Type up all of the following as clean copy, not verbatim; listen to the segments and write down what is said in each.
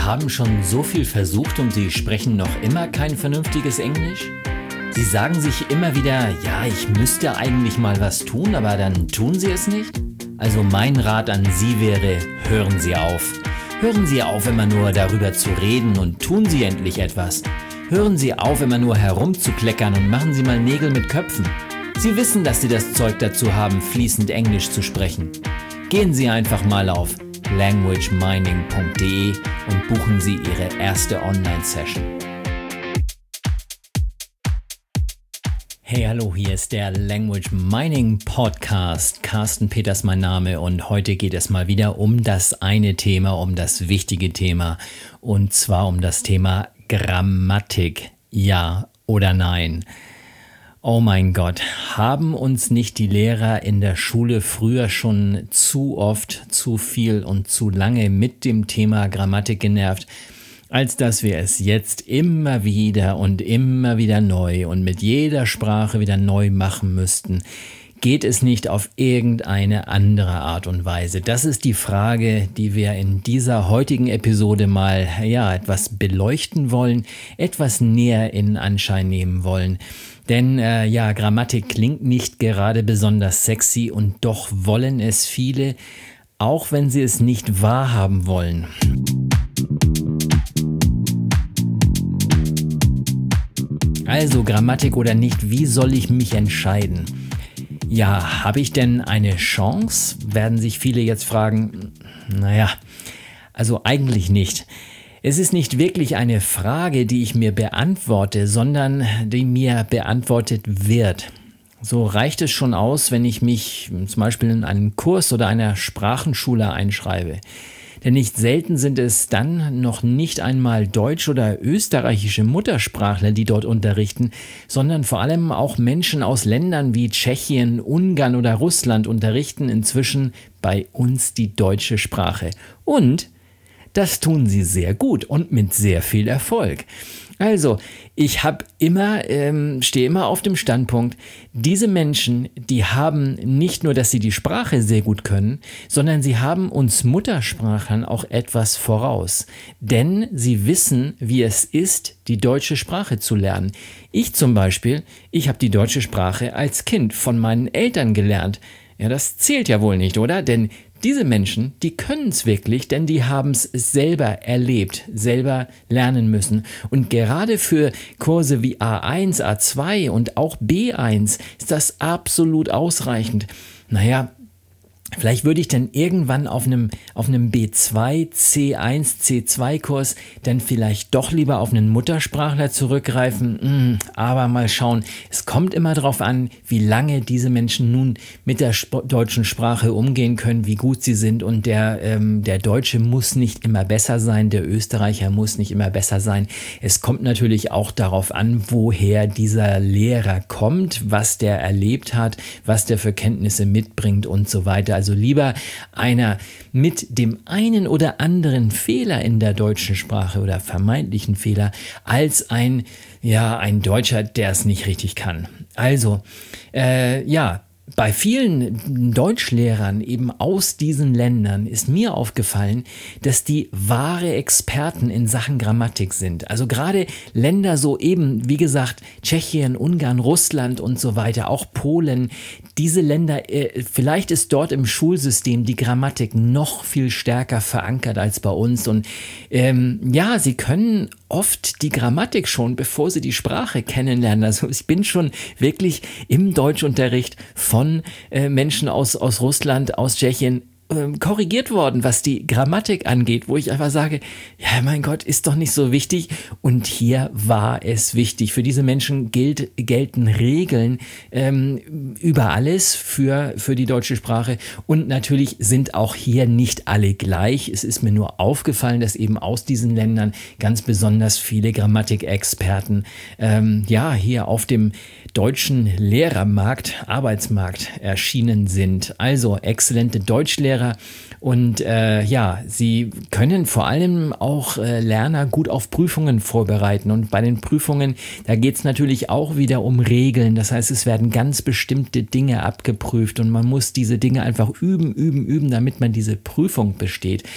haben schon so viel versucht und Sie sprechen noch immer kein vernünftiges Englisch? Sie sagen sich immer wieder, ja, ich müsste eigentlich mal was tun, aber dann tun Sie es nicht? Also mein Rat an Sie wäre, hören Sie auf. Hören Sie auf, immer nur darüber zu reden und tun Sie endlich etwas. Hören Sie auf, immer nur herumzukleckern und machen Sie mal Nägel mit Köpfen. Sie wissen, dass Sie das Zeug dazu haben, fließend Englisch zu sprechen. Gehen Sie einfach mal auf languagemining.de und buchen Sie Ihre erste Online-Session. Hey, hallo, hier ist der Language Mining Podcast. Carsten Peters mein Name und heute geht es mal wieder um das eine Thema, um das wichtige Thema, und zwar um das Thema Grammatik. Ja oder nein? Oh mein Gott, haben uns nicht die Lehrer in der Schule früher schon zu oft, zu viel und zu lange mit dem Thema Grammatik genervt, als dass wir es jetzt immer wieder neu und mit jeder Sprache wieder neu machen müssten? Geht es nicht auf irgendeine andere Art und Weise? Das ist die Frage, die wir in dieser heutigen Episode mal etwas beleuchten wollen, etwas näher in Anschein nehmen wollen. Denn Grammatik klingt nicht gerade besonders sexy und doch wollen es viele, auch wenn sie es nicht wahrhaben wollen. Also Grammatik oder nicht, wie soll ich mich entscheiden? Ja, habe ich denn eine Chance? Werden sich viele jetzt fragen. Naja, also eigentlich nicht. Es ist nicht wirklich eine Frage, die ich mir beantworte, sondern die mir beantwortet wird. So reicht es schon aus, wenn ich mich zum Beispiel in einen Kurs oder einer Sprachenschule einschreibe. Denn nicht selten sind es dann noch nicht einmal deutsch- oder österreichische Muttersprachler, die dort unterrichten, sondern vor allem auch Menschen aus Ländern wie Tschechien, Ungarn oder Russland unterrichten inzwischen bei uns die deutsche Sprache. Und das tun sie sehr gut und mit sehr viel Erfolg. Also, ich stehe immer auf dem Standpunkt, diese Menschen, die haben nicht nur, dass sie die Sprache sehr gut können, sondern sie haben uns Muttersprachlern auch etwas voraus. Denn sie wissen, wie es ist, die deutsche Sprache zu lernen. Ich zum Beispiel, ich habe die deutsche Sprache als Kind von meinen Eltern gelernt. Ja, das zählt ja wohl nicht, oder? Denn diese Menschen, die können es wirklich, denn die haben es selber erlebt, selber lernen müssen. Und gerade für Kurse wie A1, A2 und auch B1 ist das absolut ausreichend. Naja, vielleicht würde ich dann irgendwann auf einem B2, C1, C2-Kurs dann vielleicht doch lieber auf einen Muttersprachler zurückgreifen. Aber mal schauen, es kommt immer darauf an, wie lange diese Menschen nun mit der deutschen Sprache umgehen können, wie gut sie sind. Und der Deutsche muss nicht immer besser sein, der Österreicher muss nicht immer besser sein. Es kommt natürlich auch darauf an, woher dieser Lehrer kommt, was der erlebt hat, was der für Kenntnisse mitbringt und so weiter. Also lieber einer mit dem einen oder anderen Fehler in der deutschen Sprache oder vermeintlichen Fehler, als ein Deutscher, der es nicht richtig kann. Also, bei vielen Deutschlehrern eben aus diesen Ländern ist mir aufgefallen, dass die wahre Experten in Sachen Grammatik sind. Also gerade Länder so eben, wie gesagt, Tschechien, Ungarn, Russland und so weiter, auch Polen, diese Länder, vielleicht ist dort im Schulsystem die Grammatik noch viel stärker verankert als bei uns. Und sie können oft die Grammatik schon, bevor sie die Sprache kennenlernen. Also ich bin schon wirklich im Deutschunterricht von Menschen aus Russland, aus Tschechien korrigiert worden, was die Grammatik angeht, wo ich einfach sage, ja, mein Gott, ist doch nicht so wichtig. Und hier war es wichtig. Für diese Menschen gelten Regeln über alles für die deutsche Sprache. Und natürlich sind auch hier nicht alle gleich. Es ist mir nur aufgefallen, dass eben aus diesen Ländern ganz besonders viele Grammatikexperten hier auf dem deutschen Lehrermarkt, Arbeitsmarkt erschienen sind. Also exzellente Deutschlehrer und sie können vor allem auch Lerner gut auf Prüfungen vorbereiten. Und bei den Prüfungen, da geht es natürlich auch wieder um Regeln. Das heißt, es werden ganz bestimmte Dinge abgeprüft und man muss diese Dinge einfach üben, damit man diese Prüfung besteht.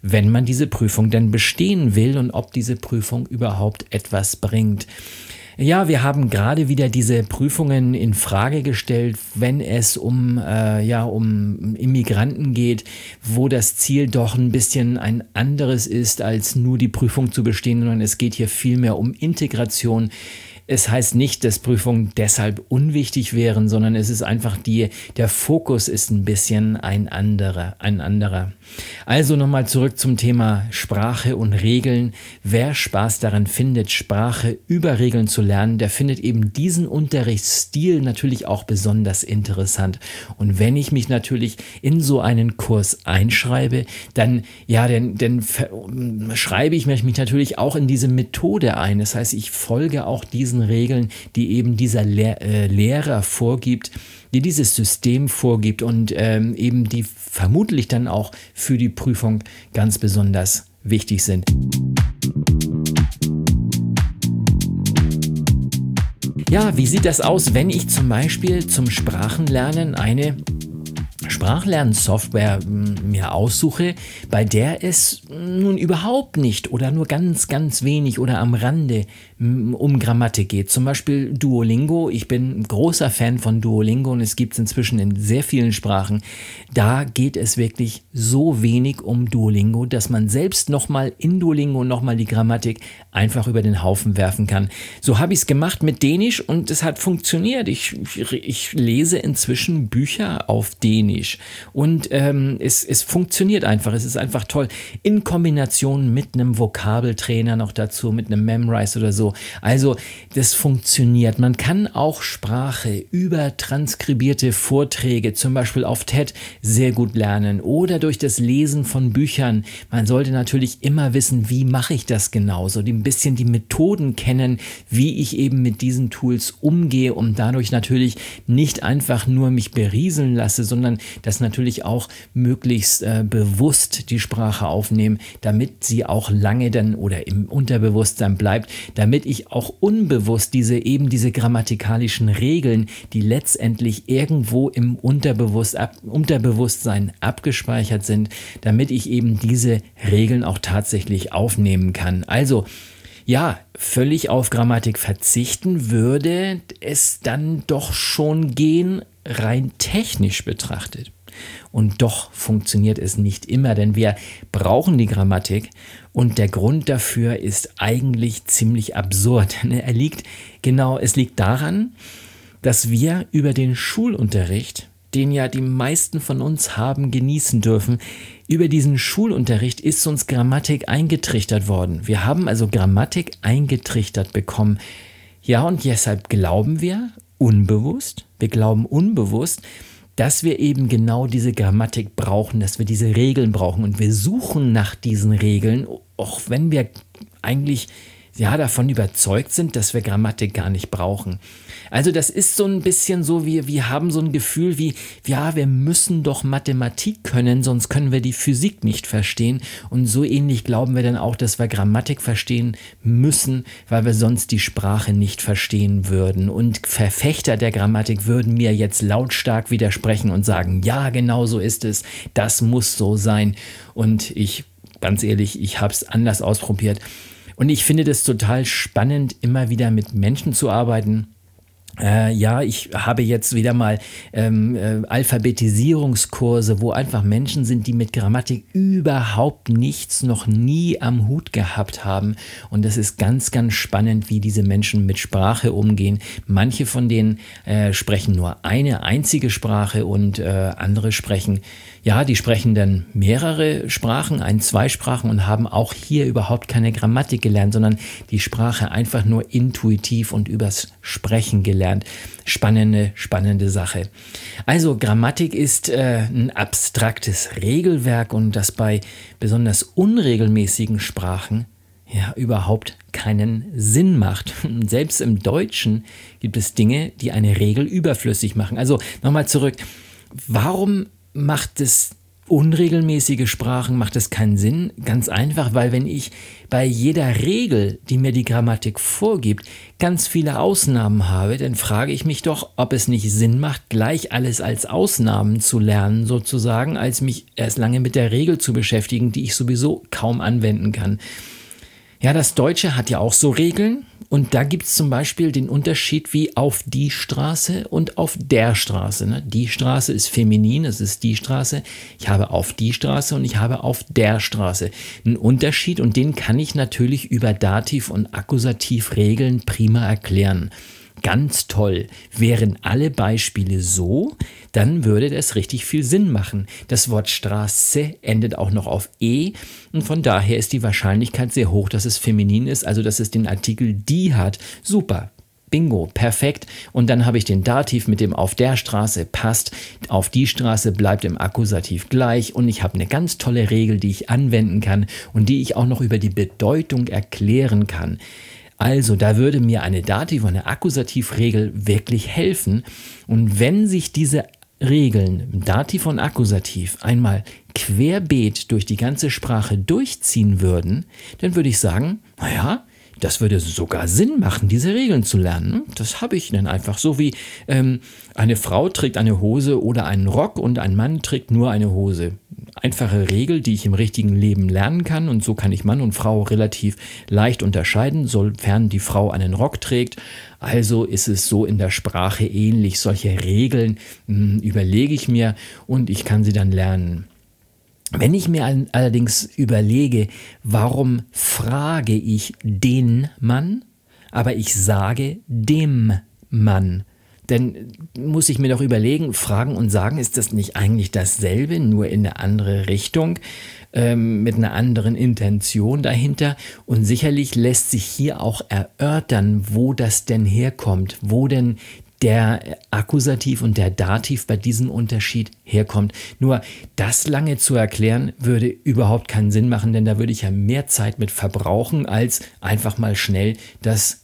wenn man diese Prüfung denn bestehen will und ob diese Prüfung überhaupt etwas bringt. Ja, wir haben gerade wieder diese Prüfungen in Frage gestellt, wenn es um Immigranten geht, wo das Ziel doch ein bisschen ein anderes ist, als nur die Prüfung zu bestehen, sondern es geht hier vielmehr um Integration. Es heißt nicht, dass Prüfungen deshalb unwichtig wären, sondern es ist einfach der Fokus ist ein bisschen ein anderer. Also nochmal zurück zum Thema Sprache und Regeln. Wer Spaß daran findet, Sprache über Regeln zu lernen, der findet eben diesen Unterrichtsstil natürlich auch besonders interessant. Und wenn ich mich natürlich in so einen Kurs einschreibe, dann schreibe ich mich natürlich auch in diese Methode ein. Das heißt, ich folge auch diesen Regeln, die eben dieser Lehrer vorgibt, die dieses System vorgibt und eben die vermutlich dann auch für die Prüfung ganz besonders wichtig sind. Ja, wie sieht das aus, wenn ich zum Beispiel zum Sprachenlernen eine Sprachlernsoftware mir aussuche, bei der es nun überhaupt nicht oder nur ganz, ganz wenig oder am Rande um Grammatik geht. Zum Beispiel Duolingo. Ich bin ein großer Fan von Duolingo und es gibt es inzwischen in sehr vielen Sprachen. Da geht es wirklich so wenig um Duolingo, dass man selbst nochmal in Duolingo nochmal die Grammatik einfach über den Haufen werfen kann. So habe ich es gemacht mit Dänisch und es hat funktioniert. Ich lese inzwischen Bücher auf Dänisch und es funktioniert einfach. Es ist einfach toll. In Kombination mit einem Vokabeltrainer noch dazu, mit einem Memrise oder so. Also das funktioniert. Man kann auch Sprache über transkribierte Vorträge, zum Beispiel auf TED, sehr gut lernen oder durch das Lesen von Büchern. Man sollte natürlich immer wissen, wie mache ich das genau, so ein bisschen die Methoden kennen, wie ich eben mit diesen Tools umgehe und dadurch natürlich nicht einfach nur mich berieseln lasse, sondern das natürlich auch möglichst bewusst die Sprache aufnehmen, damit sie auch lange dann oder im Unterbewusstsein bleibt, damit ich auch unbewusst diese grammatikalischen Regeln, die letztendlich irgendwo im Unterbewusstsein abgespeichert sind, damit ich eben diese Regeln auch tatsächlich aufnehmen kann. Also ja, völlig auf Grammatik verzichten würde es dann doch schon gehen, rein technisch betrachtet. Und doch funktioniert es nicht immer, denn wir brauchen die Grammatik und der Grund dafür ist eigentlich ziemlich absurd. Es liegt daran, dass wir über den Schulunterricht, den ja die meisten von uns haben genießen dürfen, über diesen Schulunterricht ist uns Grammatik eingetrichtert worden. Wir haben also Grammatik eingetrichtert bekommen. Ja, und deshalb glauben wir unbewusst, dass wir eben genau diese Grammatik brauchen, dass wir diese Regeln brauchen und wir suchen nach diesen Regeln, auch wenn wir eigentlich davon überzeugt sind, dass wir Grammatik gar nicht brauchen. Also das ist so ein bisschen so, wir haben so ein Gefühl wie, wir müssen doch Mathematik können, sonst können wir die Physik nicht verstehen. Und so ähnlich glauben wir dann auch, dass wir Grammatik verstehen müssen, weil wir sonst die Sprache nicht verstehen würden. Und Verfechter der Grammatik würden mir jetzt lautstark widersprechen und sagen, ja, genau so ist es, das muss so sein. Und ganz ehrlich, ich habe es anders ausprobiert. Und ich finde das total spannend, immer wieder mit Menschen zu arbeiten. Ich habe jetzt wieder mal Alphabetisierungskurse, wo einfach Menschen sind, die mit Grammatik überhaupt nichts, noch nie am Hut gehabt haben. Und das ist ganz, ganz spannend, wie diese Menschen mit Sprache umgehen. Manche von denen sprechen nur eine einzige Sprache und andere sprechen dann mehrere Sprachen, 2 Sprachen und haben auch hier überhaupt keine Grammatik gelernt, sondern die Sprache einfach nur intuitiv und übers Sprechen gelernt. Spannende Sache. Also Grammatik ist ein abstraktes Regelwerk und das bei besonders unregelmäßigen Sprachen überhaupt keinen Sinn macht. Selbst im Deutschen gibt es Dinge, die eine Regel überflüssig machen. Also nochmal zurück. Warum macht es unregelmäßige Sprachen macht es keinen Sinn. Ganz einfach, weil wenn ich bei jeder Regel, die mir die Grammatik vorgibt, ganz viele Ausnahmen habe, dann frage ich mich doch, ob es nicht Sinn macht, gleich alles als Ausnahmen zu lernen, sozusagen, als mich erst lange mit der Regel zu beschäftigen, die ich sowieso kaum anwenden kann. Ja, das Deutsche hat ja auch so Regeln und da gibt es zum Beispiel den Unterschied wie auf die Straße und auf der Straße. Ne? Die Straße ist feminin, es ist die Straße. Ich habe auf die Straße und ich habe auf der Straße. Ein Unterschied und den kann ich natürlich über Dativ- und Akkusativregeln prima erklären. Ganz toll. Wären alle Beispiele so, dann würde das richtig viel Sinn machen. Das Wort Straße endet auch noch auf E und von daher ist die Wahrscheinlichkeit sehr hoch, dass es feminin ist, also dass es den Artikel die hat. Super. Bingo, perfekt. Und dann habe ich den Dativ mit dem auf der Straße passt. Auf die Straße bleibt im Akkusativ gleich und ich habe eine ganz tolle Regel, die ich anwenden kann und die ich auch noch über die Bedeutung erklären kann. Also, da würde mir eine Dativ- und eine Akkusativregel wirklich helfen. Und wenn sich diese Regeln, Dativ und Akkusativ, einmal querbeet durch die ganze Sprache durchziehen würden, dann würde ich sagen, naja, das würde sogar Sinn machen, diese Regeln zu lernen. Das habe ich dann einfach so wie eine Frau trägt eine Hose oder einen Rock und ein Mann trägt nur eine Hose. Einfache Regel, die ich im richtigen Leben lernen kann und so kann ich Mann und Frau relativ leicht unterscheiden, sofern die Frau einen Rock trägt. Also ist es so in der Sprache ähnlich. Solche Regeln überlege ich mir und ich kann sie dann lernen. Wenn ich mir allerdings überlege, warum frage ich den Mann, aber ich sage dem Mann, dann muss ich mir doch überlegen, fragen und sagen, ist das nicht eigentlich dasselbe, nur in eine andere Richtung, mit einer anderen Intention dahinter? Und sicherlich lässt sich hier auch erörtern, wo das denn herkommt, wo denn der Akkusativ und der Dativ bei diesem Unterschied herkommt. Nur das lange zu erklären, würde überhaupt keinen Sinn machen, denn da würde ich ja mehr Zeit mit verbrauchen, als einfach mal schnell das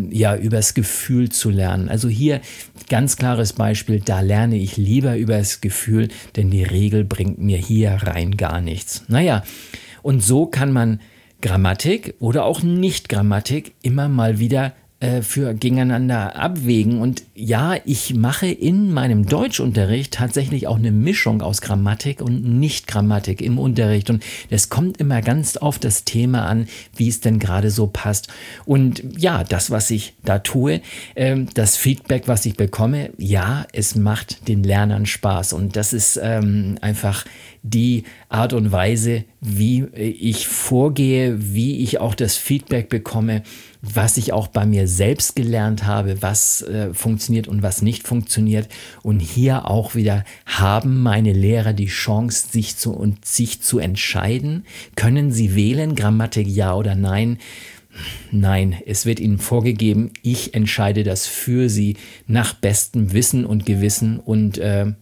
übers Gefühl zu lernen. Also hier ganz klares Beispiel, da lerne ich lieber übers Gefühl, denn die Regel bringt mir hier rein gar nichts. Naja, und so kann man Grammatik oder auch Nicht-Grammatik immer mal wieder für gegeneinander abwägen. Und ja, ich mache in meinem Deutschunterricht tatsächlich auch eine Mischung aus Grammatik und Nicht-Grammatik im Unterricht. Und das kommt immer ganz auf das Thema an, wie es denn gerade so passt. Und ja, das, was ich da tue, das Feedback, was ich bekomme, ja, es macht den Lernern Spaß. Und das ist einfach die Art und Weise, wie ich vorgehe, wie ich auch das Feedback bekomme, was ich auch bei mir selbst gelernt habe, was funktioniert und was nicht funktioniert. Und hier auch wieder haben meine Lehrer die Chance, sich zu entscheiden. Können sie wählen, Grammatik ja oder nein? Nein, es wird ihnen vorgegeben, ich entscheide das für sie nach bestem Wissen und Gewissen und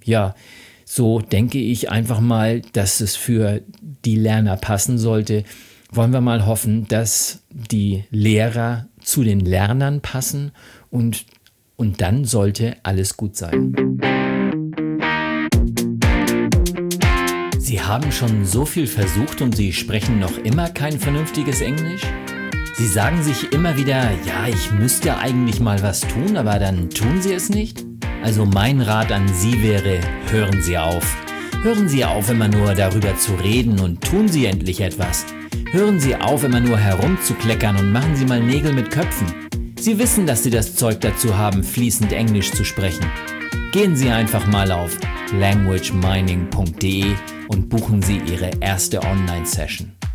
so denke ich einfach mal, dass es für die Lerner passen sollte. Wollen wir mal hoffen, dass die Lehrer zu den Lernern passen und dann sollte alles gut sein. Sie haben schon so viel versucht und Sie sprechen noch immer kein vernünftiges Englisch? Sie sagen sich immer wieder, ja, ich müsste eigentlich mal was tun, aber dann tun Sie es nicht? Also mein Rat an Sie wäre, hören Sie auf. Hören Sie auf, immer nur darüber zu reden und tun Sie endlich etwas. Hören Sie auf, immer nur herumzukleckern und machen Sie mal Nägel mit Köpfen. Sie wissen, dass Sie das Zeug dazu haben, fließend Englisch zu sprechen. Gehen Sie einfach mal auf languagemining.de und buchen Sie Ihre erste Online-Session.